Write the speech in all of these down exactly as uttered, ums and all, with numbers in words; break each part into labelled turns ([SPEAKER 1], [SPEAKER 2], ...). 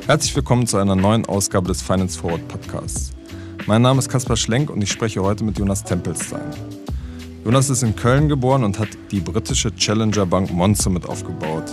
[SPEAKER 1] Herzlich willkommen zu einer neuen Ausgabe des Finance Forward Podcasts. Mein Name ist Kaspar Schlenk und ich spreche heute mit Jonas Tempelstein. Jonas ist in Köln geboren und hat die britische Challenger-Bank Monzo mit aufgebaut.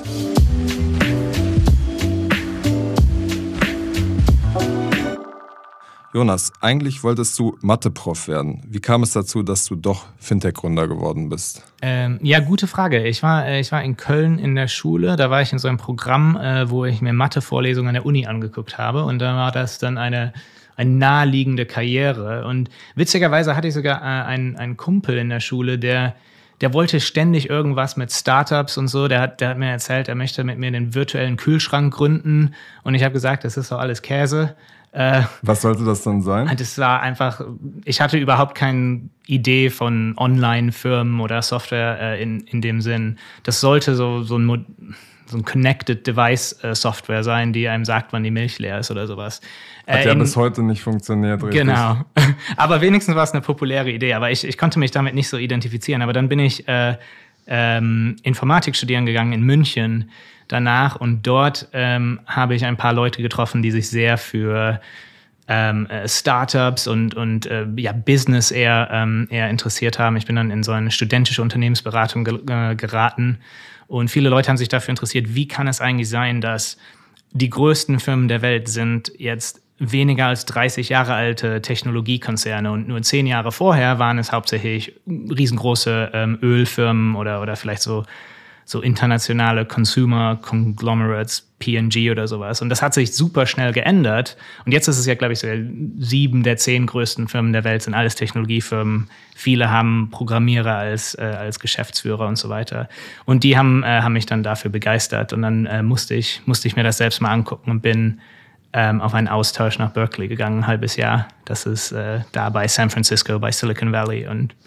[SPEAKER 1] Jonas, eigentlich wolltest du Mathe-Prof werden. Wie kam es dazu, dass du doch Fintech-Gründer geworden bist?
[SPEAKER 2] Ähm, ja, gute Frage. Ich war, äh, ich war in Köln in der Schule. Da war ich in so einem Programm, äh, wo ich mir Mathe-Vorlesungen an der Uni angeguckt habe. Und da war das dann eine, eine naheliegende Karriere. Und witzigerweise hatte ich sogar äh, einen, einen Kumpel in der Schule, der, der wollte ständig irgendwas mit Startups und so. Der hat, der hat mir erzählt, er möchte mit mir den virtuellen Kühlschrank gründen. Und ich habe gesagt, das ist doch alles Käse.
[SPEAKER 1] Was sollte das dann sein?
[SPEAKER 2] Das war einfach, ich hatte überhaupt keine Idee von Online-Firmen oder Software äh, in, in dem Sinn. Das sollte so, so ein, so ein Connected Device-Software sein, die einem sagt, wann die Milch leer ist oder sowas.
[SPEAKER 1] Hat ja in, bis heute nicht funktioniert, richtig?
[SPEAKER 2] Genau. Aber wenigstens war es eine populäre Idee. Aber ich, ich konnte mich damit nicht so identifizieren. Aber dann bin ich äh, ähm, Informatik studieren gegangen in München danach und dort ähm, habe ich ein paar Leute getroffen, die sich sehr für ähm, Startups und, und äh, ja, Business eher, ähm, eher interessiert haben. Ich bin dann in so eine studentische Unternehmensberatung ge- äh, geraten und viele Leute haben sich dafür interessiert, wie kann es eigentlich sein, dass die größten Firmen der Welt sind jetzt weniger als dreißig Jahre alte Technologiekonzerne und nur zehn Jahre vorher waren es hauptsächlich riesengroße ähm, Ölfirmen oder, oder vielleicht so so internationale Consumer Conglomerates, P and G oder sowas. Und das hat sich super schnell geändert. Und jetzt ist es ja, glaube ich, so sieben der zehn größten Firmen der Welt sind alles Technologiefirmen. Viele haben Programmierer als, äh, als Geschäftsführer und so weiter. Und die haben, äh, haben mich dann dafür begeistert. Und dann äh, musste ich, musste ich mir das selbst mal angucken und bin ähm, auf einen Austausch nach Berkeley gegangen, ein halbes Jahr. Das ist äh, da bei San Francisco, bei Silicon Valley und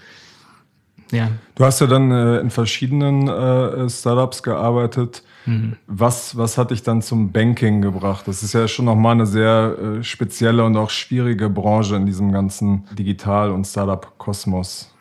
[SPEAKER 2] ja.
[SPEAKER 1] Du hast ja dann äh, in verschiedenen äh, Startups gearbeitet. Mhm. Was, was hat dich dann zum Banking gebracht? Das ist ja schon nochmal eine sehr äh, spezielle und auch schwierige Branche in diesem ganzen Digital- und Startup-Kosmos.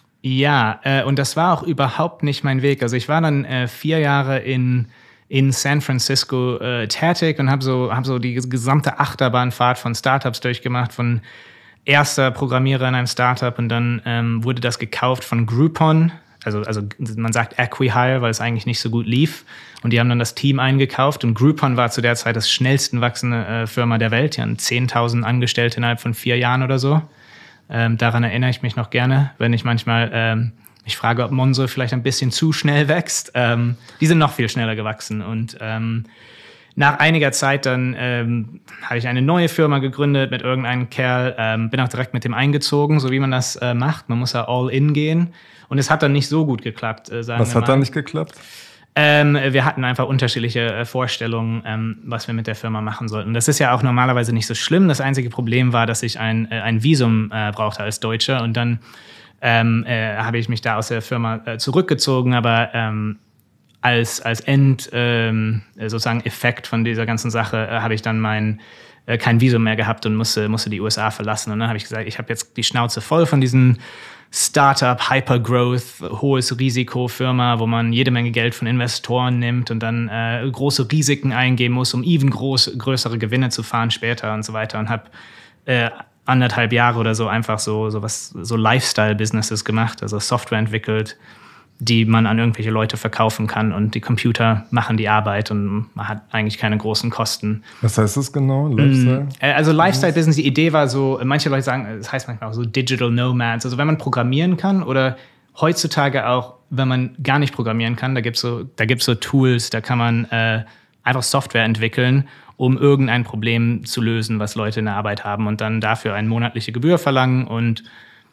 [SPEAKER 2] Ja, äh, und das war auch überhaupt nicht mein Weg. Also ich war dann äh, vier Jahre in, in San Francisco äh, tätig und habe so, hab so die gesamte Achterbahnfahrt von Startups durchgemacht, von erster Programmierer in einem Startup und dann ähm, wurde das gekauft von Groupon, also, also man sagt Acquihire, weil es eigentlich nicht so gut lief und die haben dann das Team eingekauft und Groupon war zu der Zeit das schnellsten wachsende äh, Firma der Welt, die haben zehntausend Angestellte innerhalb von vier Jahren oder so. Ähm, daran erinnere ich mich noch gerne, wenn ich manchmal ähm, mich frage, ob Monzo vielleicht ein bisschen zu schnell wächst. Ähm, die sind noch viel schneller gewachsen und ähm, nach einiger Zeit dann ähm, habe ich eine neue Firma gegründet mit irgendeinem Kerl, ähm, bin auch direkt mit dem eingezogen, so wie man das äh, macht. Man muss ja all in gehen. Und es hat dann nicht so gut geklappt, äh, sagen
[SPEAKER 1] Was
[SPEAKER 2] wir mal.
[SPEAKER 1] hat da nicht geklappt?
[SPEAKER 2] Ähm, wir hatten einfach unterschiedliche äh, Vorstellungen, ähm, was wir mit der Firma machen sollten. Das ist ja auch normalerweise nicht so schlimm. Das einzige Problem war, dass ich ein, äh, ein Visum äh, brauchte als Deutscher. Und dann ähm, äh, habe ich mich da aus der Firma äh, zurückgezogen, aber ähm, Als, als End, ähm, sozusagen Effekt von dieser ganzen Sache äh, habe ich dann mein, äh, kein Visum mehr gehabt und musste, musste die U S A verlassen. Und dann habe ich gesagt, ich habe jetzt die Schnauze voll von diesen Startup, Hypergrowth, hohes Risikofirma, wo man jede Menge Geld von Investoren nimmt und dann äh, große Risiken eingehen muss, um even groß, größere Gewinne zu fahren später und so weiter. Und habe äh, anderthalb Jahre oder so einfach so, so, was, so Lifestyle-Businesses gemacht, also Software entwickelt, die man an irgendwelche Leute verkaufen kann und die Computer machen die Arbeit und man hat eigentlich keine großen Kosten.
[SPEAKER 1] Was heißt das genau, Lifestyle?
[SPEAKER 2] Also Lifestyle-Business, die Idee war so, manche Leute sagen, das heißt manchmal auch so Digital Nomads, also wenn man programmieren kann oder heutzutage auch, wenn man gar nicht programmieren kann, da gibt's so, da gibt's so Tools, da kann man äh, einfach Software entwickeln, um irgendein Problem zu lösen, was Leute in der Arbeit haben und dann dafür eine monatliche Gebühr verlangen und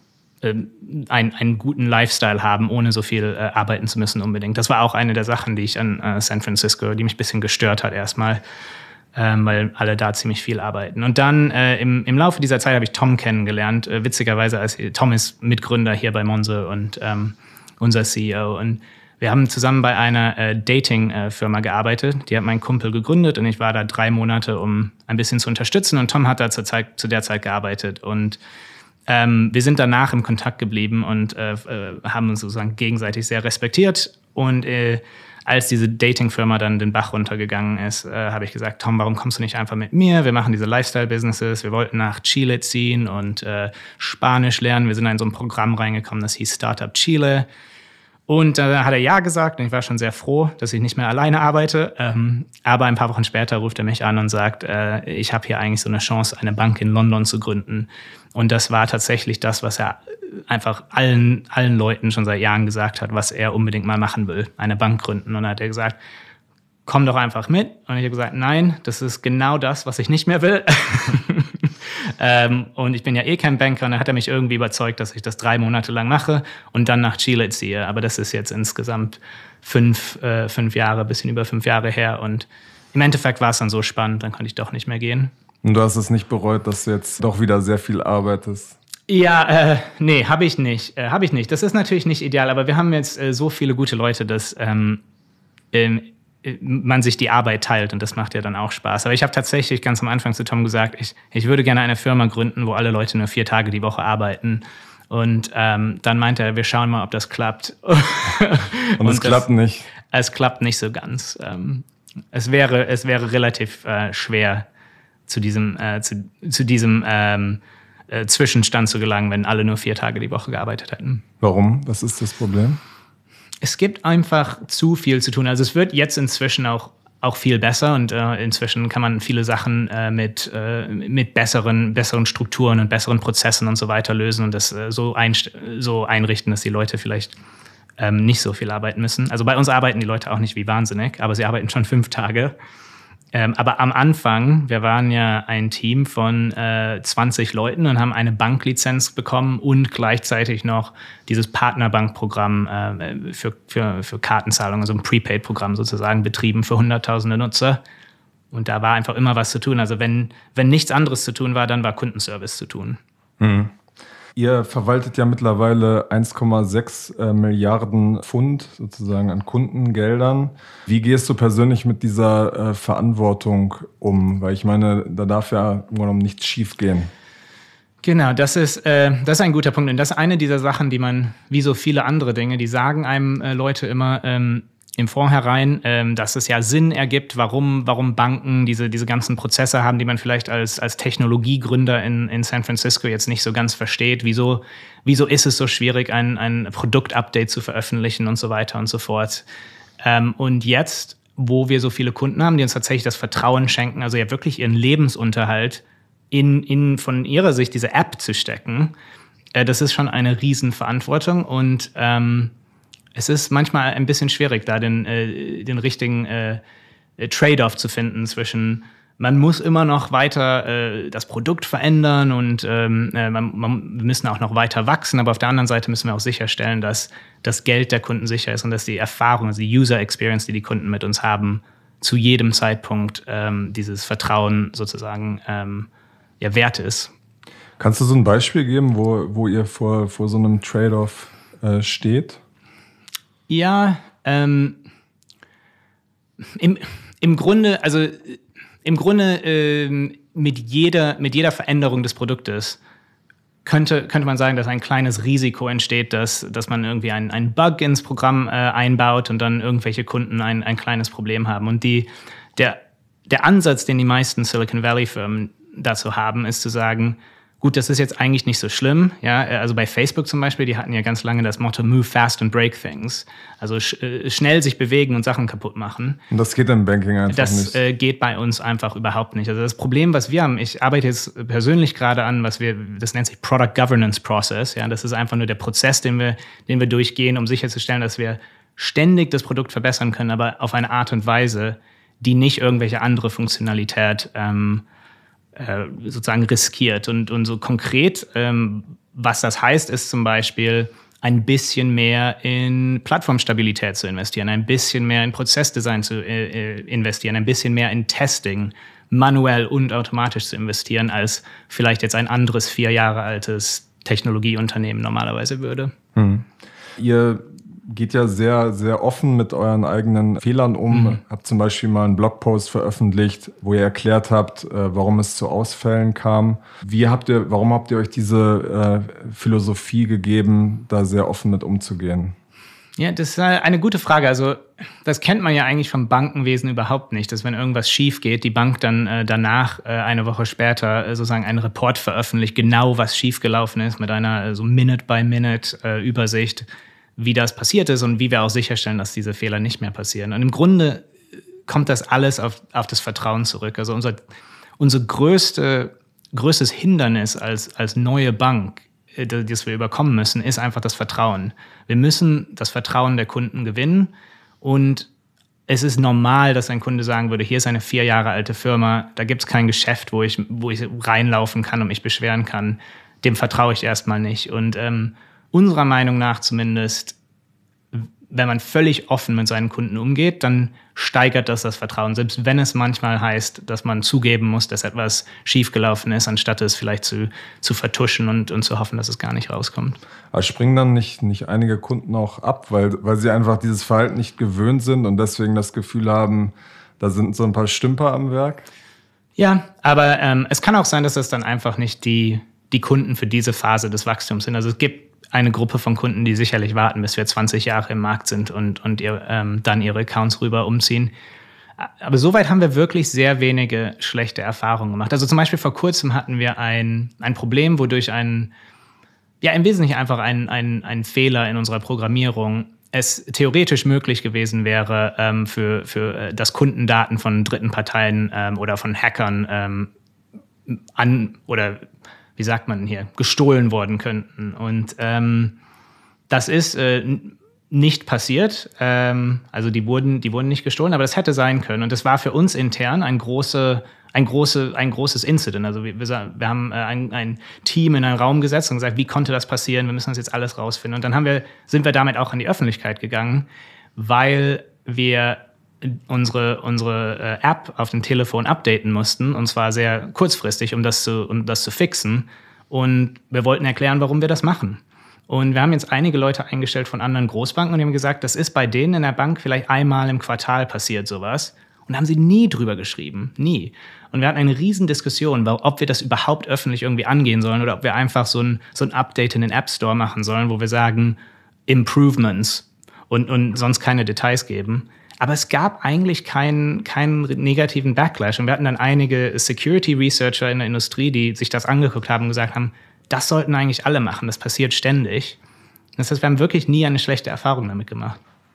[SPEAKER 2] Einen, einen guten Lifestyle haben, ohne so viel äh, arbeiten zu müssen unbedingt. Das war auch eine der Sachen, die ich an äh, San Francisco, die mich ein bisschen gestört hat erstmal, ähm, weil alle da ziemlich viel arbeiten. Und dann äh, im, im Laufe dieser Zeit habe ich Tom kennengelernt, äh, witzigerweise, als Tom ist Mitgründer hier bei Monzo und ähm, unser C E O. Und wir haben zusammen bei einer äh, Dating-Firma gearbeitet. Die hat mein Kumpel gegründet und ich war da drei Monate, um ein bisschen zu unterstützen. Und Tom hat da zur Zeit, zu der Zeit gearbeitet und Ähm, wir sind danach im Kontakt geblieben und äh, äh, haben uns sozusagen gegenseitig sehr respektiert. Und äh, als diese Dating-Firma dann den Bach runtergegangen ist, äh, habe ich gesagt, Tom, warum kommst du nicht einfach mit mir? Wir machen diese Lifestyle-Businesses. Wir wollten nach Chile ziehen und äh, Spanisch lernen. Wir sind in so ein Programm reingekommen, das hieß Startup Chile. Und da äh, hat er ja gesagt und ich war schon sehr froh, dass ich nicht mehr alleine arbeite. Ähm, aber ein paar Wochen später ruft er mich an und sagt, äh, ich habe hier eigentlich so eine Chance, eine Bank in London zu gründen. Und das war tatsächlich das, was er einfach allen, allen Leuten schon seit Jahren gesagt hat, was er unbedingt mal machen will, eine Bank gründen. Und dann hat er gesagt, komm doch einfach mit. Und ich habe gesagt, nein, das ist genau das, was ich nicht mehr will. ähm, und ich bin ja eh kein Banker. Und dann hat er mich irgendwie überzeugt, dass ich das drei Monate lang mache und dann nach Chile ziehe. Aber das ist jetzt insgesamt fünf, äh, fünf Jahre, bisschen über fünf Jahre her. Und im Endeffekt war es dann so spannend, dann konnte ich doch nicht mehr gehen.
[SPEAKER 1] Und du hast es nicht bereut, dass du jetzt doch wieder sehr viel arbeitest?
[SPEAKER 2] Ja, äh, nee, habe ich nicht. Äh, habe ich nicht. Das ist natürlich nicht ideal, aber wir haben jetzt äh, so viele gute Leute, dass ähm, ähm, man sich die Arbeit teilt und das macht ja dann auch Spaß. Aber ich habe tatsächlich ganz am Anfang zu Tom gesagt, ich, ich würde gerne eine Firma gründen, wo alle Leute nur vier Tage die Woche arbeiten. Und ähm, dann meinte er, wir schauen mal, ob das klappt.
[SPEAKER 1] Und, und es klappt
[SPEAKER 2] das,
[SPEAKER 1] nicht?
[SPEAKER 2] Es klappt nicht so ganz. Ähm, es wäre, es wäre relativ äh, schwer, zu diesem, äh, zu, zu diesem ähm, äh, Zwischenstand zu gelangen, wenn alle nur vier Tage die Woche gearbeitet hätten.
[SPEAKER 1] Warum? Was ist das Problem?
[SPEAKER 2] Es gibt einfach zu viel zu tun. Also es wird jetzt inzwischen auch, auch viel besser und äh, inzwischen kann man viele Sachen äh, mit, äh, mit besseren, besseren Strukturen und besseren Prozessen und so weiter lösen und das äh, so, einst- so einrichten, dass die Leute vielleicht ähm, nicht so viel arbeiten müssen. Also bei uns arbeiten die Leute auch nicht wie wahnsinnig, aber sie arbeiten schon fünf Tage. Ähm, aber am Anfang, wir waren ja ein Team von äh, zwanzig Leuten und haben eine Banklizenz bekommen und gleichzeitig noch dieses Partnerbankprogramm äh, für, für, für Kartenzahlungen, also ein Prepaid-Programm sozusagen, betrieben für hunderttausende Nutzer. Und da war einfach immer was zu tun. Also wenn, wenn nichts anderes zu tun war, dann war Kundenservice zu tun.
[SPEAKER 1] Mhm. Ihr verwaltet ja mittlerweile eins Komma sechs äh, Milliarden Pfund sozusagen an Kundengeldern. Wie gehst du persönlich mit dieser äh, Verantwortung um? Weil ich meine, da darf ja im Grunde nichts schief gehen.
[SPEAKER 2] Genau, das ist, äh, das ist ein guter Punkt. Und das ist eine dieser Sachen, die man, wie so viele andere Dinge, die sagen einem äh, Leute immer ähm, im Vornherein, ähm, dass es ja Sinn ergibt, warum, warum Banken diese, diese ganzen Prozesse haben, die man vielleicht als, als Technologiegründer in, in San Francisco jetzt nicht so ganz versteht. Wieso, wieso ist es so schwierig, ein, ein Produktupdate zu veröffentlichen und so weiter und so fort. Ähm, und jetzt, wo wir so viele Kunden haben, die uns tatsächlich das Vertrauen schenken, also ja wirklich ihren Lebensunterhalt in, in von ihrer Sicht diese App zu stecken, äh, das ist schon eine Riesenverantwortung und ähm, es ist manchmal ein bisschen schwierig, da den, äh, den richtigen äh, Trade-off zu finden zwischen, man muss immer noch weiter äh, das Produkt verändern und ähm, äh, man, man, wir müssen auch noch weiter wachsen, aber auf der anderen Seite müssen wir auch sicherstellen, dass das Geld der Kunden sicher ist und dass die Erfahrung, also die User Experience, die die Kunden mit uns haben, zu jedem Zeitpunkt ähm, dieses Vertrauen sozusagen ähm, ja, wert ist.
[SPEAKER 1] Kannst du so ein Beispiel geben, wo, wo ihr vor, vor so einem Trade-off äh, steht?
[SPEAKER 2] Ja, ähm, im, im Grunde, also im Grunde ähm, mit jeder, mit jeder Veränderung des Produktes könnte, könnte man sagen, dass ein kleines Risiko entsteht, dass, dass man irgendwie einen, einen Bug ins Programm äh, einbaut und dann irgendwelche Kunden ein, ein kleines Problem haben. Und die, der, der Ansatz, den die meisten Silicon Valley-Firmen dazu haben, ist zu sagen, gut, das ist jetzt eigentlich nicht so schlimm. Ja, also bei Facebook zum Beispiel, die hatten ja ganz lange das Motto Move fast and break things. Also sch- äh, schnell sich bewegen und Sachen kaputt machen.
[SPEAKER 1] Und das geht im Banking einfach
[SPEAKER 2] das,
[SPEAKER 1] nicht.
[SPEAKER 2] Das äh, geht bei uns einfach überhaupt nicht. Also das Problem, was wir haben, ich arbeite jetzt persönlich gerade an, was wir, das nennt sich Product Governance Process. Ja, das ist einfach nur der Prozess, den wir, den wir durchgehen, um sicherzustellen, dass wir ständig das Produkt verbessern können, aber auf eine Art und Weise, die nicht irgendwelche andere Funktionalität ähm, sozusagen riskiert. Und, und so konkret, ähm, was das heißt, ist zum Beispiel ein bisschen mehr in Plattformstabilität zu investieren, ein bisschen mehr in Prozessdesign zu äh, investieren, ein bisschen mehr in Testing, manuell und automatisch zu investieren, als vielleicht jetzt ein anderes vier Jahre altes Technologieunternehmen normalerweise würde.
[SPEAKER 1] Hm. Ihr geht ja sehr, sehr offen mit euren eigenen Fehlern um. Mhm. Habt zum Beispiel mal einen Blogpost veröffentlicht, wo ihr erklärt habt, warum es zu Ausfällen kam. Wie habt ihr, warum habt ihr euch diese äh, Philosophie gegeben, da sehr offen mit umzugehen?
[SPEAKER 2] Ja, das ist eine gute Frage. Also das kennt man ja eigentlich vom Bankenwesen überhaupt nicht, dass wenn irgendwas schief geht, die Bank dann äh, danach, äh, eine Woche später, äh, sozusagen einen Report veröffentlicht, genau was schiefgelaufen ist, mit einer äh, so Minute-by-Minute-Übersicht, wie das passiert ist und wie wir auch sicherstellen, dass diese Fehler nicht mehr passieren. Und im Grunde kommt das alles auf, auf das Vertrauen zurück. Also unser, unser größte, größtes Hindernis als, als neue Bank, das wir überkommen müssen, ist einfach das Vertrauen. Wir müssen das Vertrauen der Kunden gewinnen und es ist normal, dass ein Kunde sagen würde, hier ist eine vier Jahre alte Firma, da gibt es kein Geschäft, wo ich, wo ich reinlaufen kann und mich beschweren kann. Dem vertraue ich erstmal nicht. Und ähm, unserer Meinung nach zumindest, wenn man völlig offen mit seinen Kunden umgeht, dann steigert das das Vertrauen. Selbst wenn es manchmal heißt, dass man zugeben muss, dass etwas schiefgelaufen ist, anstatt es vielleicht zu, zu vertuschen und, und zu hoffen, dass es gar nicht rauskommt.
[SPEAKER 1] Aber springen dann nicht, nicht einige Kunden auch ab, weil, weil sie einfach dieses Verhalten nicht gewöhnt sind und deswegen das Gefühl haben, da sind so ein paar Stümper am Werk?
[SPEAKER 2] Ja, aber ähm, es kann auch sein, dass das dann einfach nicht die, die Kunden für diese Phase des Wachstums sind. Also es gibt eine Gruppe von Kunden, die sicherlich warten, bis wir zwanzig Jahre im Markt sind und, und ihr, ähm, dann ihre Accounts rüber umziehen. Aber soweit haben wir wirklich sehr wenige schlechte Erfahrungen gemacht. Also zum Beispiel vor kurzem hatten wir ein, ein Problem, wodurch ein, ja im Wesentlichen einfach ein, ein, ein Fehler in unserer Programmierung es theoretisch möglich gewesen wäre, ähm, für, für äh, das Kundendaten von dritten Parteien ähm, oder von Hackern ähm, an oder wie sagt man hier, gestohlen worden könnten. Und ähm, das ist äh, n- nicht passiert. Ähm, also die wurden, die wurden nicht gestohlen, aber das hätte sein können. Und das war für uns intern ein, große, ein, große, ein großes Incident. Also wir, wir, wir haben äh, ein, ein Team in einen Raum gesetzt und gesagt, wie konnte das passieren? Wir müssen das jetzt alles rausfinden. Und dann haben wir, sind wir damit auch an die Öffentlichkeit gegangen, weil wir unsere, unsere äh, App auf dem Telefon updaten mussten, und zwar sehr kurzfristig, um das zu, um das zu fixen. Und wir wollten erklären, warum wir das machen. Und wir haben jetzt einige Leute eingestellt von anderen Großbanken und die haben gesagt, das ist bei denen in der Bank vielleicht einmal im Quartal passiert sowas. Und da haben sie nie drüber geschrieben, nie. Und wir hatten eine riesen Diskussion, ob wir das überhaupt öffentlich irgendwie angehen sollen oder ob wir einfach so ein, so ein Update in den App Store machen sollen, wo wir sagen, Improvements und, und sonst keine Details geben. Aber es gab eigentlich keinen, keinen negativen Backlash. Und wir hatten dann einige Security-Researcher in der Industrie, die sich das angeguckt haben und gesagt haben, das sollten eigentlich alle machen, das passiert ständig. Das heißt, wir haben wirklich nie eine schlechte Erfahrung damit gemacht.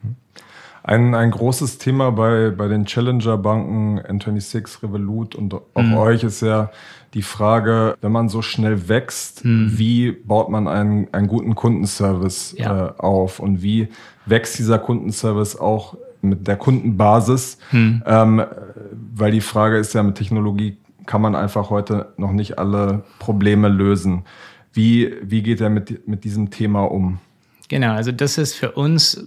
[SPEAKER 1] Ein, ein großes Thema bei, bei den Challenger-Banken, N sechsundzwanzig, Revolut und auch mhm. euch ist ja die Frage, wenn man so schnell wächst, mhm. wie baut man einen, einen guten Kundenservice ja. äh, auf und wie wächst dieser Kundenservice auch mit der Kundenbasis, hm. ähm, weil die Frage ist ja, mit Technologie kann man einfach heute noch nicht alle Probleme lösen. Wie, wie geht er mit, mit diesem Thema um?
[SPEAKER 2] Genau, also das ist für uns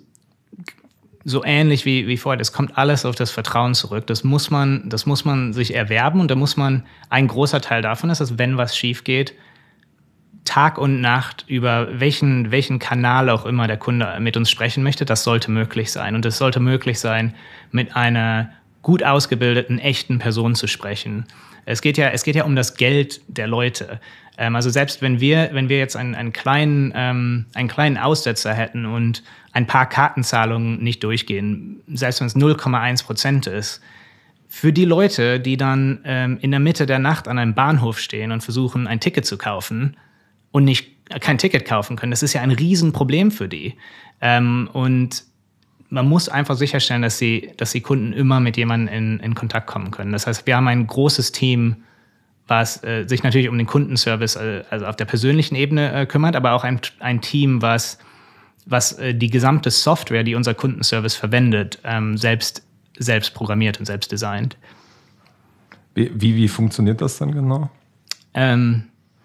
[SPEAKER 2] so ähnlich wie, wie vorher. Das kommt alles auf das Vertrauen zurück. Das muss man, das muss man sich erwerben und da muss man, ein großer Teil davon ist, dass wenn was schief geht, Tag und Nacht über welchen, welchen Kanal auch immer der Kunde mit uns sprechen möchte, das sollte möglich sein. Und es sollte möglich sein, mit einer gut ausgebildeten, echten Person zu sprechen. Es geht ja, es geht ja um das Geld der Leute. Ähm, also selbst wenn wir, wenn wir jetzt einen, einen, kleinen, ähm, einen kleinen Aussetzer hätten und ein paar Kartenzahlungen nicht durchgehen, selbst wenn es null Komma eins Prozent ist, für die Leute, die dann ähm, in der Mitte der Nacht an einem Bahnhof stehen und versuchen, ein Ticket zu kaufen, und nicht kein Ticket kaufen können. Das ist ja ein Riesenproblem für die. Ähm, und man muss einfach sicherstellen, dass die, dass die Kunden immer mit jemandem in, in Kontakt kommen können. Das heißt, wir haben ein großes Team, was äh, sich natürlich um den Kundenservice, äh, also auf der persönlichen Ebene äh, kümmert, aber auch ein, ein Team, was, was äh, die gesamte Software, die unser Kundenservice verwendet, ähm, selbst, selbst programmiert und selbst designt.
[SPEAKER 1] Wie, wie, wie funktioniert das dann genau?
[SPEAKER 2] Ähm,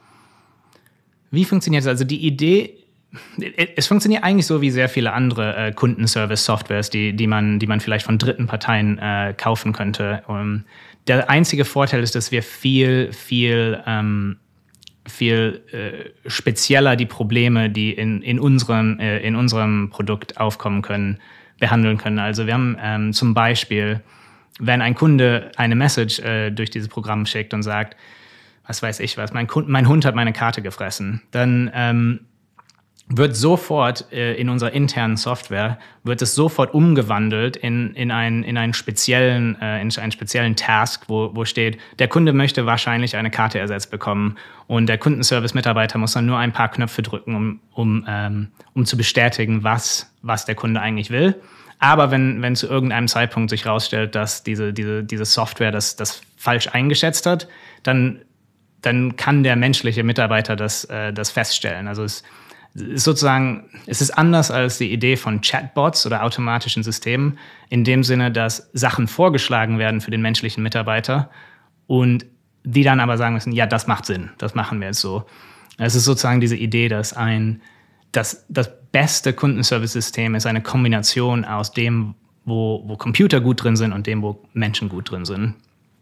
[SPEAKER 2] Wie funktioniert es? Also die Idee, es funktioniert eigentlich so wie sehr viele andere äh, Kundenservice-Softwares, die, die, man, die man vielleicht von dritten Parteien äh, kaufen könnte. Um, der einzige Vorteil ist, dass wir viel, viel, ähm, viel äh, spezieller die Probleme, die in, in, unseren, äh, in unserem Produkt aufkommen können, behandeln können. Also wir haben ähm, zum Beispiel, wenn ein Kunde eine Message äh, durch dieses Programm schickt und sagt, was weiß ich was, mein, Kunde, mein Hund hat meine Karte gefressen, dann ähm, wird sofort äh, in unserer internen Software, wird es sofort umgewandelt in, in, einen, in, einen, speziellen, äh, in einen speziellen Task, wo, wo steht, der Kunde möchte wahrscheinlich eine Karte ersetzt bekommen und der Kundenservice-Mitarbeiter muss dann nur ein paar Knöpfe drücken, um, um, ähm, um zu bestätigen, was, was der Kunde eigentlich will. Aber wenn, wenn zu irgendeinem Zeitpunkt sich herausstellt, dass diese, diese, diese Software das, das falsch eingeschätzt hat, dann, dann kann der menschliche Mitarbeiter das, äh, das feststellen. Also es ist sozusagen, es ist anders als die Idee von Chatbots oder automatischen Systemen, in dem Sinne, dass Sachen vorgeschlagen werden für den menschlichen Mitarbeiter und die dann aber sagen müssen, ja, das macht Sinn, das machen wir jetzt so. Es ist sozusagen diese Idee, dass ein, dass das beste Kundenservice-System ist eine Kombination aus dem, wo, wo Computer gut drin sind und dem, wo Menschen gut drin sind.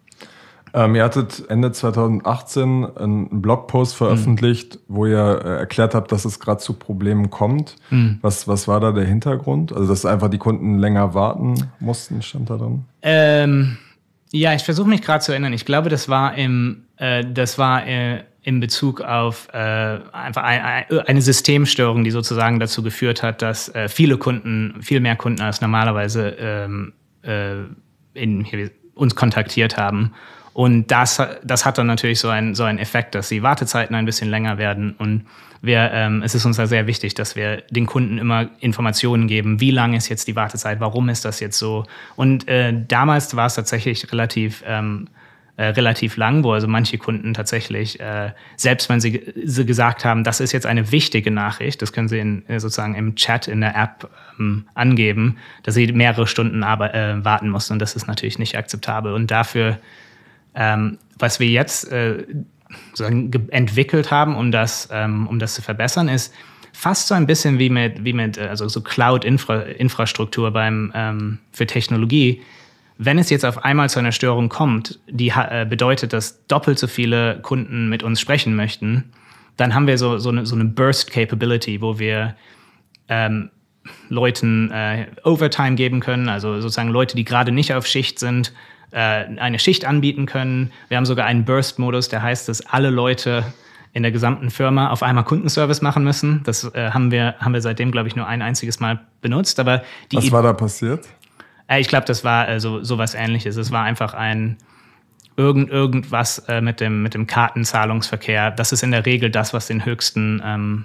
[SPEAKER 1] Ähm, ihr hattet Ende zwanzig achtzehn einen Blogpost veröffentlicht, mhm. wo ihr äh, erklärt habt, dass es gerade zu Problemen kommt. Mhm. Was, was war da der Hintergrund? Also, dass einfach die Kunden länger warten mussten, stand da drin?
[SPEAKER 2] Ähm, ja, ich versuche mich gerade zu erinnern. Ich glaube, das war im, äh, das war äh, in Bezug auf äh, einfach ein, ein, eine Systemstörung, die sozusagen dazu geführt hat, dass äh, viele Kunden, viel mehr Kunden als normalerweise ähm, äh, in, hier, uns kontaktiert haben. Und das, das hat dann natürlich so einen, so einen Effekt, dass die Wartezeiten ein bisschen länger werden. Und wir, ähm, es ist uns da sehr wichtig, dass wir den Kunden immer Informationen geben, wie lang ist jetzt die Wartezeit, warum ist das jetzt so. Und äh, damals war es tatsächlich relativ, ähm, äh, relativ lang, wo also manche Kunden tatsächlich, äh, selbst wenn sie, sie gesagt haben, das ist jetzt eine wichtige Nachricht, das können sie in, sozusagen im Chat in der App ähm, angeben, dass sie mehrere Stunden aber, äh, warten mussten. Und das ist natürlich nicht akzeptabel. Und dafür Ähm, was wir jetzt äh, sozusagen entwickelt haben, um das, ähm, um das zu verbessern, ist fast so ein bisschen wie mit, wie mit also so Cloud-Infrastruktur beim ähm, für Technologie. Wenn es jetzt auf einmal zu einer Störung kommt, die äh, bedeutet, dass doppelt so viele Kunden mit uns sprechen möchten, dann haben wir so, so eine, so eine Burst-Capability, wo wir ähm, Leuten äh, Overtime geben können, also sozusagen Leute, die gerade nicht auf Schicht sind, eine Schicht anbieten können. Wir haben sogar einen Burst-Modus, der heißt, dass alle Leute in der gesamten Firma auf einmal Kundenservice machen müssen. Das äh, haben wir, haben wir seitdem, glaube ich, nur ein einziges Mal benutzt. Aber die
[SPEAKER 1] Was war da passiert?
[SPEAKER 2] Äh, ich glaube, das war äh, so, so was Ähnliches. Es war einfach ein irgend, irgendwas äh, mit dem, mit dem Kartenzahlungsverkehr. Das ist in der Regel das, was den höchsten ähm,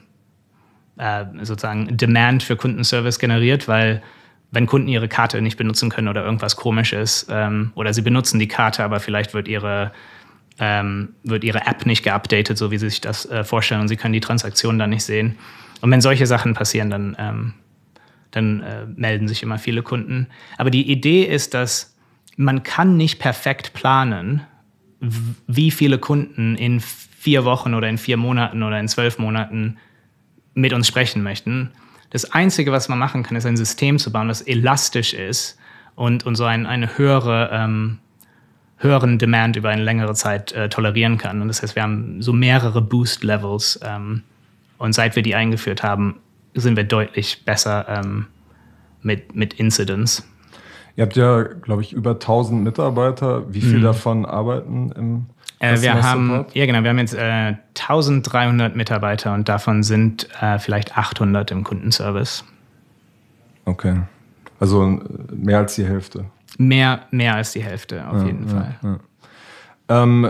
[SPEAKER 2] äh, sozusagen Demand für Kundenservice generiert, weil wenn Kunden ihre Karte nicht benutzen können oder irgendwas Komisches ähm, oder sie benutzen die Karte, aber vielleicht wird ihre, ähm, wird ihre App nicht geupdatet, so wie sie sich das äh, vorstellen und sie können die Transaktion dann nicht sehen. Und wenn solche Sachen passieren, dann, ähm, dann äh, melden sich immer viele Kunden. Aber die Idee ist, dass man kann nicht perfekt planen, wie viele Kunden in vier Wochen oder in vier Monaten oder in zwölf Monaten mit uns sprechen möchten. Das Einzige, was man machen kann, ist ein System zu bauen, das elastisch ist und, und so ein, eine höhere, ähm, höheren Demand über eine längere Zeit äh, tolerieren kann. Und das heißt, wir haben so mehrere Boost-Levels. Ähm, und seit wir die eingeführt haben, sind wir deutlich besser ähm, mit, mit Incidents.
[SPEAKER 1] Ihr habt ja, glaube ich, über tausend Mitarbeiter. Wie viel mhm. davon arbeiten im
[SPEAKER 2] Äh, wir haben, ja genau, wir haben jetzt äh, dreizehnhundert Mitarbeiter und davon sind äh, vielleicht achthundert im Kundenservice.
[SPEAKER 1] Okay, also mehr als die Hälfte.
[SPEAKER 2] Mehr, mehr als die Hälfte, auf
[SPEAKER 1] ja,
[SPEAKER 2] jeden
[SPEAKER 1] ja,
[SPEAKER 2] Fall.
[SPEAKER 1] Ja. Ähm,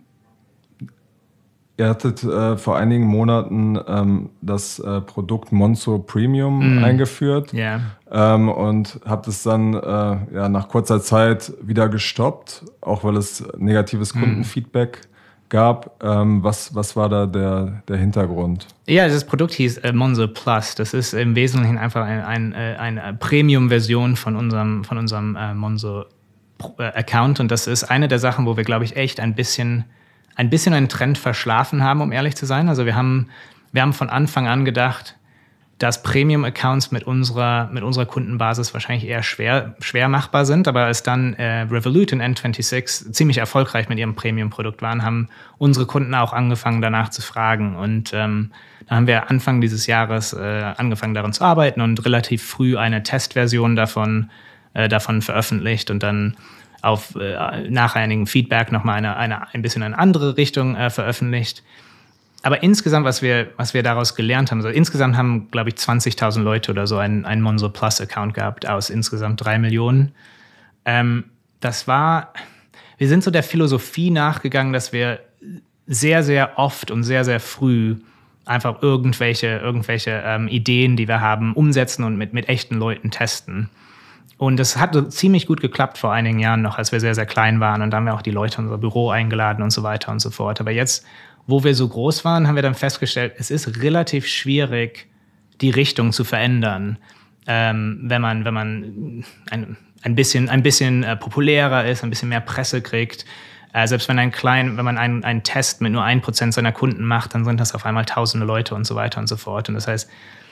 [SPEAKER 1] ihr hattet äh, vor einigen Monaten ähm, das äh, Produkt Monzo Premium mm. eingeführt
[SPEAKER 2] yeah.
[SPEAKER 1] ähm, und habt es dann äh, ja, nach kurzer Zeit wieder gestoppt, auch weil es negatives mm. Kundenfeedback gab. Ähm, was, was war da der, der Hintergrund?
[SPEAKER 2] Ja, das Produkt hieß äh, Monzo Plus. Das ist im Wesentlichen einfach ein, ein, eine Premium-Version von unserem, von unserem äh, Monzo-Account und das ist eine der Sachen, wo wir, glaube ich, echt ein bisschen ein bisschen einen Trend verschlafen haben, um ehrlich zu sein. Also wir haben, wir haben von Anfang an gedacht, dass Premium-Accounts mit unserer, mit unserer Kundenbasis wahrscheinlich eher schwer, schwer machbar sind. Aber als dann äh, Revolut und N sechsundzwanzig ziemlich erfolgreich mit ihrem Premium-Produkt waren, haben unsere Kunden auch angefangen, danach zu fragen. Und ähm, da haben wir Anfang dieses Jahres äh, angefangen, daran zu arbeiten und relativ früh eine Testversion davon, äh, davon veröffentlicht und dann auf äh, nach einigem Feedback nochmal eine, eine, ein bisschen eine andere Richtung äh, veröffentlicht. aber insgesamt, was wir, was wir daraus gelernt haben, also insgesamt haben, glaube ich, zwanzigtausend Leute oder so einen, einen Monzo Plus-Account gehabt aus insgesamt drei Millionen. Ähm, das war, wir sind so der Philosophie nachgegangen, dass wir sehr, sehr oft und sehr, sehr früh einfach irgendwelche, irgendwelche ähm, Ideen, die wir haben, umsetzen und mit, mit echten Leuten testen. Und das hat ziemlich gut geklappt vor einigen Jahren noch, als wir sehr, sehr klein waren. Und da haben wir auch die Leute in unser Büro eingeladen und so weiter und so fort. Aber jetzt, wo wir so groß waren, haben wir dann festgestellt, es ist relativ schwierig, die Richtung zu verändern, ähm, wenn man, wenn man ein, ein bisschen, ein bisschen äh, populärer ist, ein bisschen mehr Presse kriegt. Äh, selbst wenn, ein klein, wenn man einen, einen Test mit nur ein Prozent seiner Kunden macht, dann sind das auf einmal tausende Leute und so weiter und so fort. Und das heißt,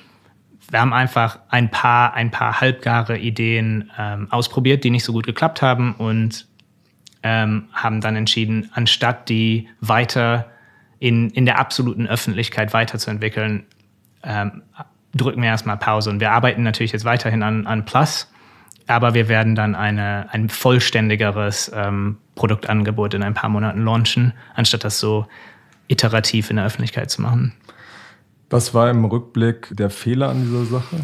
[SPEAKER 2] wir haben einfach ein paar, ein paar halbgare Ideen ähm, ausprobiert, die nicht so gut geklappt haben und ähm, haben dann entschieden, anstatt die weiter in, in der absoluten Öffentlichkeit weiterzuentwickeln, ähm, drücken wir erstmal Pause. Und wir arbeiten natürlich jetzt weiterhin an, an Plus, aber wir werden dann eine, ein vollständigeres ähm, Produktangebot in ein paar Monaten launchen, anstatt das so iterativ in der Öffentlichkeit zu machen.
[SPEAKER 1] Was war im Rückblick der Fehler an dieser Sache?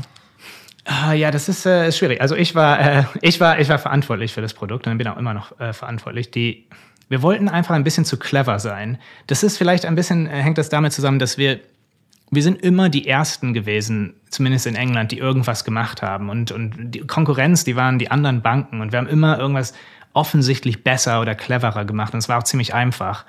[SPEAKER 2] Ah, ja, das ist, äh, ist schwierig. Also ich war, äh, ich, war, ich war verantwortlich für das Produkt und bin auch immer noch äh, verantwortlich. Die, wir wollten einfach ein bisschen zu clever sein. Das ist vielleicht ein bisschen, äh, hängt das damit zusammen, dass wir, wir sind immer die Ersten gewesen, zumindest in England, die irgendwas gemacht haben. Und, und die Konkurrenz, die waren die anderen Banken. Und wir haben immer irgendwas offensichtlich besser oder cleverer gemacht. Und es war auch ziemlich einfach.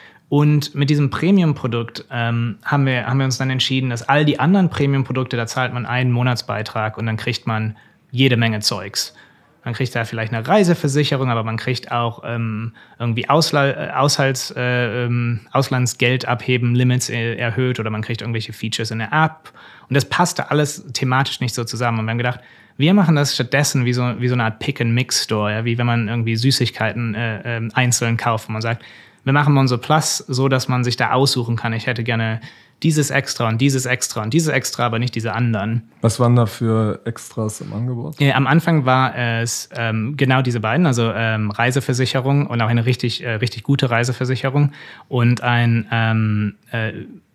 [SPEAKER 2] Und mit diesem Premium-Produkt ähm, haben wir, haben wir uns dann entschieden, dass all die anderen Premium-Produkte, da zahlt man einen Monatsbeitrag und dann kriegt man jede Menge Zeugs. Man kriegt da vielleicht eine Reiseversicherung, aber man kriegt auch ähm, irgendwie Ausla- Aushalts, äh, ähm, Auslandsgeld abheben, Limits äh, erhöht oder man kriegt irgendwelche Features in der App. Und das passte alles thematisch nicht so zusammen. Und wir haben gedacht, wir machen das stattdessen wie so, wie so eine Art Pick-and-Mix-Store, ja? Wie wenn man irgendwie Süßigkeiten äh, äh, einzeln kauft und man sagt, wir machen Monzo Plus so, dass man sich da aussuchen kann. Ich hätte gerne dieses Extra und dieses Extra und dieses Extra, aber nicht diese anderen.
[SPEAKER 1] Was waren da für Extras im Angebot?
[SPEAKER 2] Ja, am Anfang war es ähm, genau diese beiden, also ähm, Reiseversicherung und auch eine richtig, äh, richtig gute Reiseversicherung und ein ähm, äh,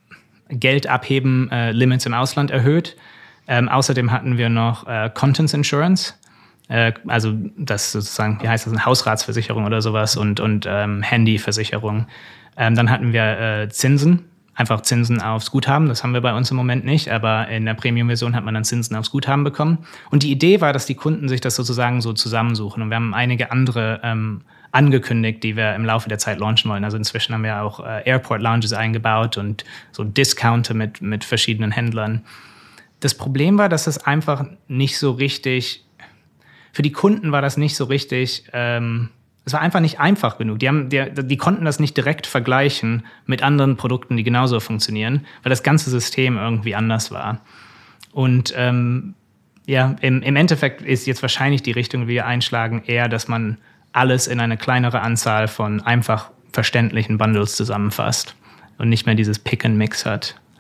[SPEAKER 2] Geld abheben, äh, Limits im Ausland erhöht. Ähm, außerdem hatten wir noch äh, Contents Insurance. Also das sozusagen, wie heißt das, eine Hausratsversicherung oder sowas und, und ähm, Handyversicherung. Ähm, dann hatten wir äh, Zinsen, einfach Zinsen aufs Guthaben. Das haben wir bei uns im Moment nicht, aber in der Premium-Version hat man dann Zinsen aufs Guthaben bekommen. Und die Idee war, dass die Kunden sich das sozusagen so zusammensuchen. Und wir haben einige andere ähm, angekündigt, die wir im Laufe der Zeit launchen wollen. Also inzwischen haben wir auch äh, Airport-Lounges eingebaut und so Discounter mit, mit verschiedenen Händlern. Das Problem war, dass das einfach nicht so richtig... Für die Kunden war das nicht so richtig, ähm, es war einfach nicht einfach genug. Die, haben, die, die konnten das nicht direkt vergleichen mit anderen Produkten, die genauso funktionieren, weil das ganze System irgendwie anders war. Und ähm, ja, im, im Endeffekt ist jetzt wahrscheinlich die Richtung, die wir einschlagen, eher, dass man alles in eine kleinere Anzahl von einfach verständlichen Bundles zusammenfasst und nicht mehr dieses Pick and Mix hat.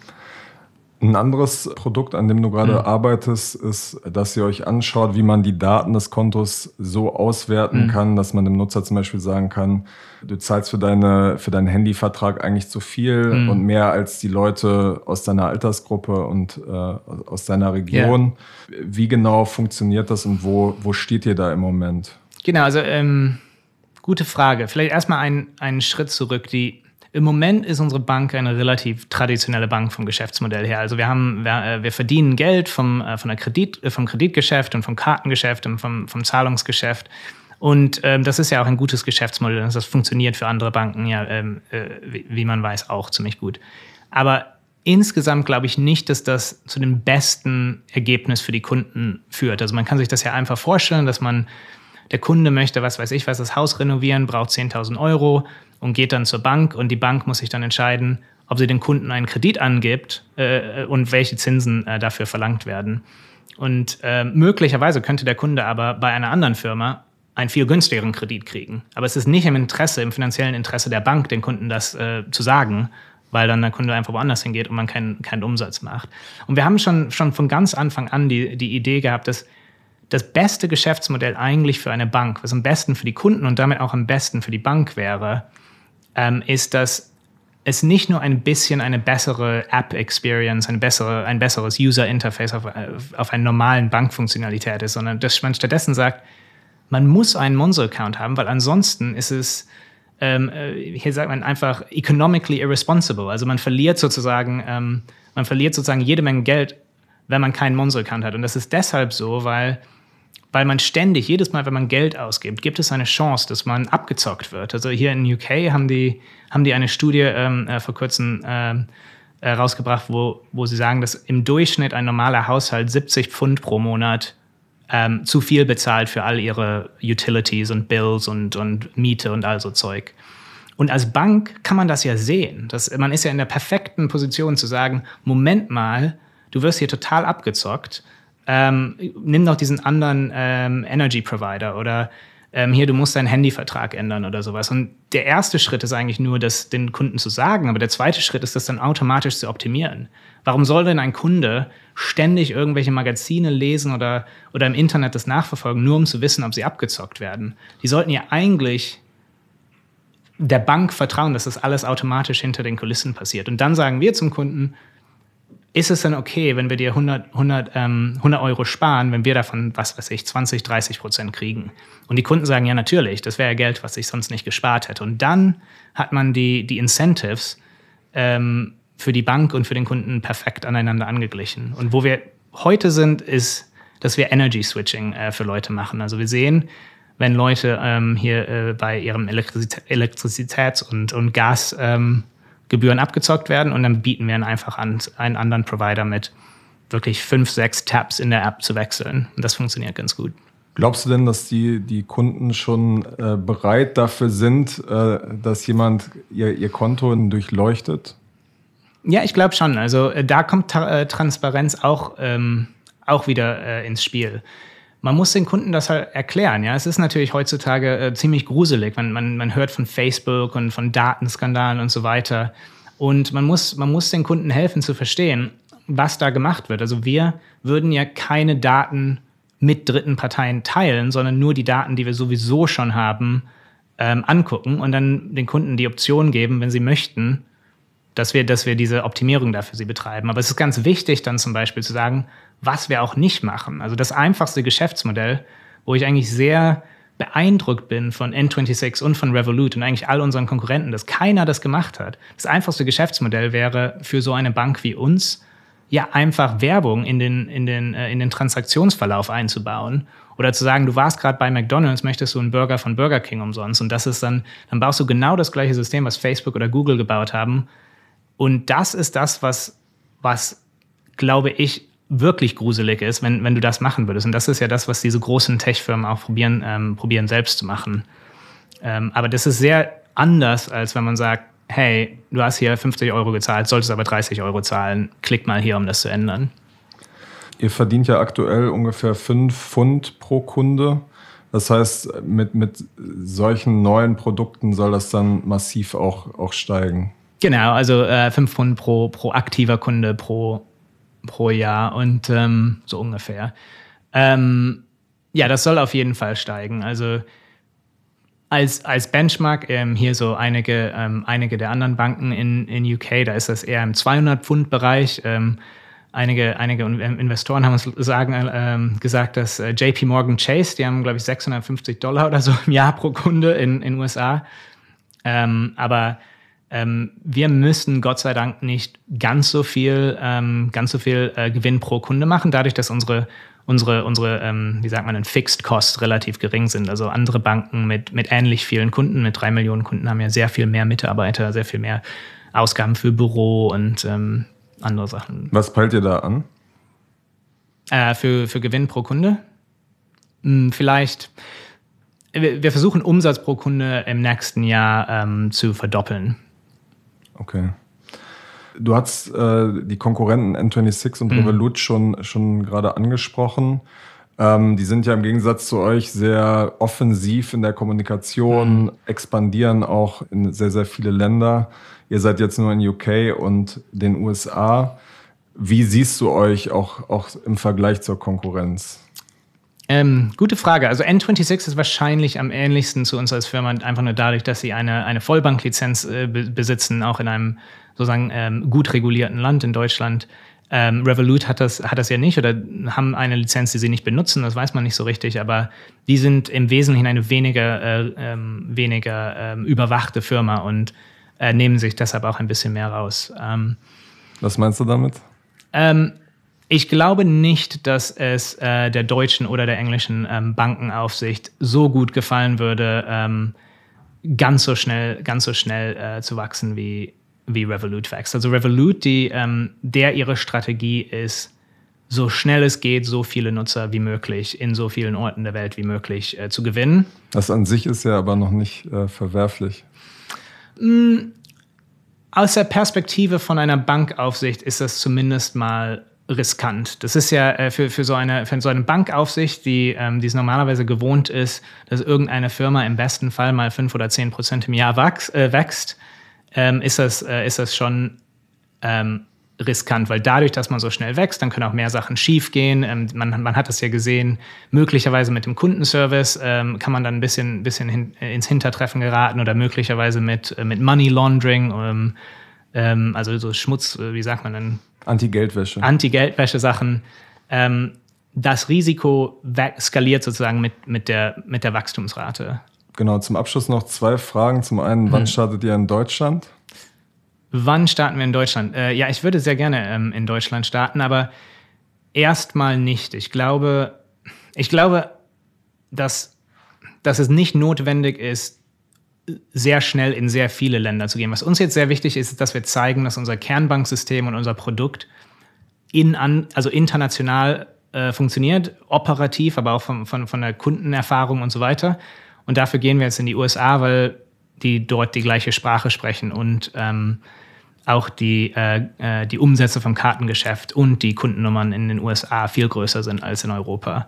[SPEAKER 1] Ein anderes Produkt, an dem du gerade mhm. arbeitest, ist, dass ihr euch anschaut, wie man die Daten des Kontos so auswerten mhm. kann, dass man dem Nutzer zum Beispiel sagen kann, du zahlst für, deine, für deinen Handyvertrag eigentlich zu viel mhm. und mehr als die Leute aus deiner Altersgruppe und äh, aus deiner Region. Yeah. Wie genau funktioniert das und wo, wo steht ihr da im Moment?
[SPEAKER 2] Genau, also ähm, gute Frage. Vielleicht erstmal einen, einen Schritt zurück. Die Im Moment ist unsere Bank eine relativ traditionelle Bank vom Geschäftsmodell her. Also wir haben, wir, wir verdienen Geld vom, von der Kredit, vom Kreditgeschäft und vom Kartengeschäft und vom, vom Zahlungsgeschäft. Und ähm, das ist ja auch ein gutes Geschäftsmodell. Das funktioniert für andere Banken ja, ähm, äh, wie, wie man weiß, auch ziemlich gut. Aber insgesamt glaube ich nicht, dass das zu dem besten Ergebnis für die Kunden führt. Also man kann sich das ja einfach vorstellen, dass man, der Kunde möchte, was weiß ich was, das Haus renovieren, braucht zehntausend Euro und geht dann zur Bank und die Bank muss sich dann entscheiden, ob sie den Kunden einen Kredit angibt äh, und welche Zinsen äh, dafür verlangt werden. Und äh, möglicherweise könnte der Kunde aber bei einer anderen Firma einen viel günstigeren Kredit kriegen. Aber es ist nicht im Interesse, im finanziellen Interesse der Bank, den Kunden das äh, zu sagen, weil dann der Kunde einfach woanders hingeht und man keinen, keinen Umsatz macht. Und wir haben schon, schon von ganz Anfang an die, die Idee gehabt, dass das beste Geschäftsmodell eigentlich für eine Bank, was am besten für die Kunden und damit auch am besten für die Bank wäre, ähm, ist, dass es nicht nur ein bisschen eine bessere App-Experience, ein, bessere, ein besseres User-Interface auf, auf einer normalen Bankfunktionalität ist, sondern dass man stattdessen sagt, man muss einen Monzo-Account haben, weil ansonsten ist es, ähm, hier sagt man einfach, economically irresponsible. Also man verliert sozusagen, ähm, man verliert sozusagen jede Menge Geld, wenn man keinen Monzo-Account hat. Und das ist deshalb so, weil Weil man ständig, jedes Mal, wenn man Geld ausgibt, gibt es eine Chance, dass man abgezockt wird. Also hier in U K haben die, haben die eine Studie ähm, äh, vor kurzem ähm, äh, rausgebracht, wo, wo sie sagen, dass im Durchschnitt ein normaler Haushalt siebzig Pfund pro Monat ähm, zu viel bezahlt für all ihre Utilities und Bills und, und Miete und all so Zeug. Und als Bank kann man das ja sehen. Das, man ist ja in der perfekten Position zu sagen, Moment mal, du wirst hier total abgezockt. Ähm, nimm doch diesen anderen ähm, Energy Provider oder ähm, hier, du musst deinen Handyvertrag ändern oder sowas. Und der erste Schritt ist eigentlich nur, das den Kunden zu sagen, aber der zweite Schritt ist, das dann automatisch zu optimieren. Warum soll denn ein Kunde ständig irgendwelche Magazine lesen oder, oder im Internet das nachverfolgen, nur um zu wissen, ob sie abgezockt werden? Die sollten ja eigentlich der Bank vertrauen, dass das alles automatisch hinter den Kulissen passiert. Und dann sagen wir zum Kunden, ist es dann okay, wenn wir dir hundert, hundert, ähm, hundert Euro sparen, wenn wir davon, was weiß ich, zwanzig, dreißig Prozent kriegen? Und die Kunden sagen, ja natürlich, das wäre ja Geld, was ich sonst nicht gespart hätte. Und dann hat man die, die Incentives ähm, für die Bank und für den Kunden perfekt aneinander angeglichen. Und wo wir heute sind, ist, dass wir Energy Switching äh, für Leute machen. Also wir sehen, wenn Leute ähm, hier äh, bei ihrem Elektrizitä- Elektrizitäts- und, und Gas ähm, Gebühren abgezockt werden und dann bieten wir ihnen einfach an, einen anderen Provider mit wirklich fünf, sechs Tabs in der App zu wechseln. Und das funktioniert ganz gut.
[SPEAKER 1] Glaubst du denn, dass die, die Kunden schon äh, bereit dafür sind, äh, dass jemand ihr, ihr Konto durchleuchtet?
[SPEAKER 2] Ja, ich glaube schon. Also äh, da kommt Ta- äh, Transparenz auch, ähm, auch wieder äh, ins Spiel. Man muss den Kunden das halt erklären. Ja, es ist natürlich heutzutage äh, ziemlich gruselig. Man, man, man hört von Facebook und von Datenskandalen und so weiter. Und man muss, man muss den Kunden helfen zu verstehen, was da gemacht wird. Also wir würden ja keine Daten mit dritten Parteien teilen, sondern nur die Daten, die wir sowieso schon haben, ähm, angucken und dann den Kunden die Option geben, wenn sie möchten, dass wir, dass wir diese Optimierung da für sie betreiben. Aber es ist ganz wichtig, dann zum Beispiel zu sagen, was wir auch nicht machen. Also das einfachste Geschäftsmodell, wo ich eigentlich sehr beeindruckt bin von N sechsundzwanzig und von Revolut und eigentlich all unseren Konkurrenten, dass keiner das gemacht hat. Das einfachste Geschäftsmodell wäre für so eine Bank wie uns, ja einfach Werbung in den, in den, in den Transaktionsverlauf einzubauen. Oder zu sagen, du warst gerade bei McDonald's, möchtest du einen Burger von Burger King umsonst. Und das ist dann, dann baust du genau das gleiche System, was Facebook oder Google gebaut haben. Und das ist das, was, was glaube ich, wirklich gruselig ist, wenn, wenn du das machen würdest. Und das ist ja das, was diese großen Tech-Firmen auch probieren, ähm, probieren selbst zu machen. Ähm, aber das ist sehr anders, als wenn man sagt, hey, du hast hier fünfzig Euro gezahlt, solltest aber dreißig Euro zahlen, klick mal hier, um das zu ändern.
[SPEAKER 1] Ihr verdient ja aktuell ungefähr fünf Pfund pro Kunde. Das heißt, mit, mit solchen neuen Produkten soll das dann massiv auch, auch steigen.
[SPEAKER 2] Genau, also äh, fünf Pfund pro, pro aktiver Kunde pro pro Jahr und ähm, so ungefähr. Ähm, ja, das soll auf jeden Fall steigen. Also als, als Benchmark ähm, hier so einige, ähm, einige der anderen Banken in, in U K, da ist das eher im zweihundert Pfund Bereich. Ähm, einige, einige Investoren haben uns sagen, ähm, gesagt, dass äh, J P Morgan Chase, die haben, glaube ich, sechshundertfünfzig Dollar oder so im Jahr pro Kunde in den U S A. Ähm, aber Ähm, wir müssen Gott sei Dank nicht ganz so viel, ähm, ganz so viel äh, Gewinn pro Kunde machen, dadurch, dass unsere, unsere, unsere ähm, wie sagt man, Fixed Costs relativ gering sind. Also andere Banken mit, mit ähnlich vielen Kunden, mit drei Millionen Kunden, haben ja sehr viel mehr Mitarbeiter, sehr viel mehr Ausgaben für Büro und ähm, andere Sachen.
[SPEAKER 1] Was peilt ihr da an?
[SPEAKER 2] Äh, für, für Gewinn pro Kunde? Hm, vielleicht, wir, wir versuchen Umsatz pro Kunde im nächsten Jahr ähm, zu verdoppeln.
[SPEAKER 1] Okay. Du hast äh, die Konkurrenten N sechsundzwanzig und mhm. Revolut schon, schon gerade angesprochen. Ähm, die sind ja im Gegensatz zu euch sehr offensiv in der Kommunikation, mhm. expandieren auch in sehr, sehr viele Länder. Ihr seid jetzt nur in U K und den U S A. Wie siehst du euch auch, auch im Vergleich zur Konkurrenz?
[SPEAKER 2] Ähm, gute Frage. Also N sechsundzwanzig ist wahrscheinlich am ähnlichsten zu uns als Firma, einfach nur dadurch, dass sie eine, eine Vollbanklizenz äh, be- besitzen, auch in einem sozusagen ähm, gut regulierten Land in Deutschland. Ähm, Revolut hat das, hat das ja nicht oder haben eine Lizenz, die sie nicht benutzen, das weiß man nicht so richtig, aber die sind im Wesentlichen eine weniger, äh, ähm, weniger ähm, überwachte Firma und äh, nehmen sich deshalb auch ein bisschen mehr raus. Ähm,
[SPEAKER 1] Was meinst du damit?
[SPEAKER 2] Ähm, ich glaube nicht, dass es äh, der deutschen oder der englischen ähm, Bankenaufsicht so gut gefallen würde, ähm, ganz so schnell, ganz so schnell äh, zu wachsen wie, wie Revolut wächst. Also Revolut, die, ähm, der ihre Strategie ist, so schnell es geht, so viele Nutzer wie möglich in so vielen Orten der Welt wie möglich äh, zu gewinnen.
[SPEAKER 1] Das an sich ist ja aber noch nicht äh, verwerflich.
[SPEAKER 2] Mm, aus der Perspektive von einer Bankaufsicht ist das zumindest mal riskant. Das ist ja äh, für, für, so eine, für so eine Bankaufsicht, die, ähm, die es normalerweise gewohnt ist, dass irgendeine Firma im besten Fall mal fünf oder zehn Prozent im Jahr wachs, äh, wächst, ähm, ist, das, äh, ist das schon ähm, riskant, weil dadurch, dass man so schnell wächst, dann können auch mehr Sachen schiefgehen. Ähm, man, man hat das ja gesehen, möglicherweise mit dem Kundenservice ähm, kann man dann ein bisschen, bisschen hin, äh, ins Hintertreffen geraten oder möglicherweise mit, äh, mit Money Laundering, ähm, ähm, also so Schmutz, äh, wie sagt man denn?
[SPEAKER 1] Anti-Geldwäsche.
[SPEAKER 2] Anti-Geldwäsche-Sachen. Ähm, das Risiko skaliert sozusagen mit, mit, der, mit der Wachstumsrate.
[SPEAKER 1] Genau, zum Abschluss noch zwei Fragen. Zum einen, wann hm. startet ihr in Deutschland?
[SPEAKER 2] Wann starten wir in Deutschland? Äh, ja, ich würde sehr gerne ähm, in Deutschland starten, aber erstmal nicht. Ich glaube, ich glaube, dass, dass es nicht notwendig ist, sehr schnell in sehr viele Länder zu gehen. Was uns jetzt sehr wichtig ist, ist, dass wir zeigen, dass unser Kernbanksystem und unser Produkt in, an, also international äh, funktioniert, operativ, aber auch von, von, von der Kundenerfahrung und so weiter. Und dafür gehen wir jetzt in die U S A, weil die dort die gleiche Sprache sprechen und ähm, auch die, äh, die Umsätze vom Kartengeschäft und die Kundennummern in den U S A viel größer sind als in Europa.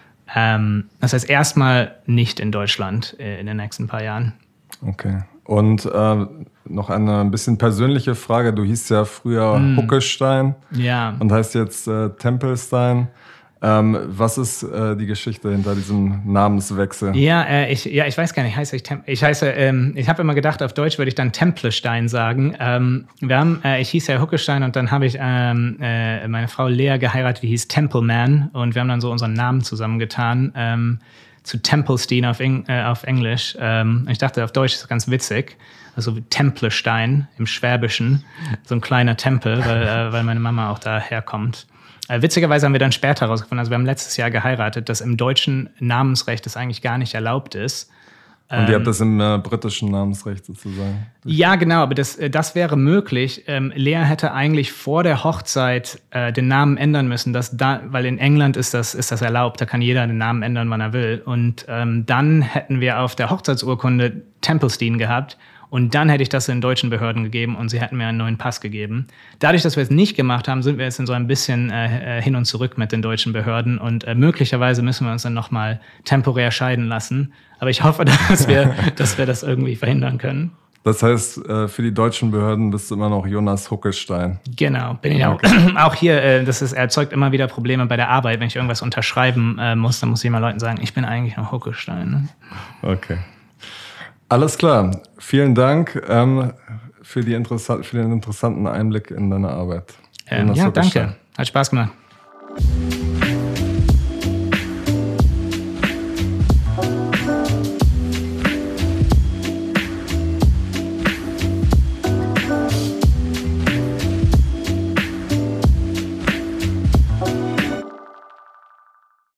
[SPEAKER 2] Ähm, das heißt erstmal nicht in Deutschland äh, in den nächsten paar Jahren.
[SPEAKER 1] Okay. Und äh, noch eine ein bisschen persönliche Frage. Du hießt ja früher mm. Huckestein
[SPEAKER 2] ja.
[SPEAKER 1] und heißt jetzt äh, Tempelstein. Ähm, was ist äh, die Geschichte hinter diesem Namenswechsel?
[SPEAKER 2] Ja, äh, ich, ja ich weiß gar nicht. Heiße ich Tem- ich heiße, ähm, ich habe immer gedacht, auf Deutsch würde ich dann Templestein sagen. Ähm, wir haben, äh, ich hieß ja Huckestein und dann habe ich ähm, äh, meine Frau Lea geheiratet, die hieß Templeman und wir haben dann so unseren Namen zusammengetan. Ähm, zu Templestein auf, Eng- äh, auf Englisch. Ähm, ich dachte, auf Deutsch ist das ganz witzig. Also Templestein im Schwäbischen. So ein kleiner Tempel, weil, äh, weil meine Mama auch daherkommt. Äh, witzigerweise haben wir dann später herausgefunden, also wir haben letztes Jahr geheiratet, dass im deutschen Namensrecht das eigentlich gar nicht erlaubt ist.
[SPEAKER 1] Und ihr habt das im äh, britischen Namensrecht sozusagen?
[SPEAKER 2] Ja, genau, aber das, das wäre möglich. Ähm, Lea hätte eigentlich vor der Hochzeit äh, den Namen ändern müssen, dass da, weil in England ist das, ist das erlaubt, da kann jeder den Namen ändern, wann er will. Und ähm, dann hätten wir auf der Hochzeitsurkunde Templestein gehabt und dann hätte ich das den deutschen Behörden gegeben und sie hätten mir einen neuen Pass gegeben. Dadurch, dass wir es nicht gemacht haben, sind wir jetzt in so ein bisschen äh, hin und zurück mit den deutschen Behörden und äh, möglicherweise müssen wir uns dann nochmal temporär scheiden lassen. Aber ich hoffe, dass wir, dass wir das irgendwie verhindern können.
[SPEAKER 1] Das heißt, für die deutschen Behörden bist du immer noch Jonas Huckestein.
[SPEAKER 2] Genau, bin ich auch. Auch hier, das ist, erzeugt immer wieder Probleme bei der Arbeit. Wenn ich irgendwas unterschreiben muss, dann muss ich immer Leuten sagen, ich bin eigentlich noch Huckestein. Ne?
[SPEAKER 1] Okay. Alles klar. Vielen Dank ähm, für, die interessant, für den interessanten Einblick in deine Arbeit.
[SPEAKER 2] Ähm, ja, danke. Hat Spaß gemacht.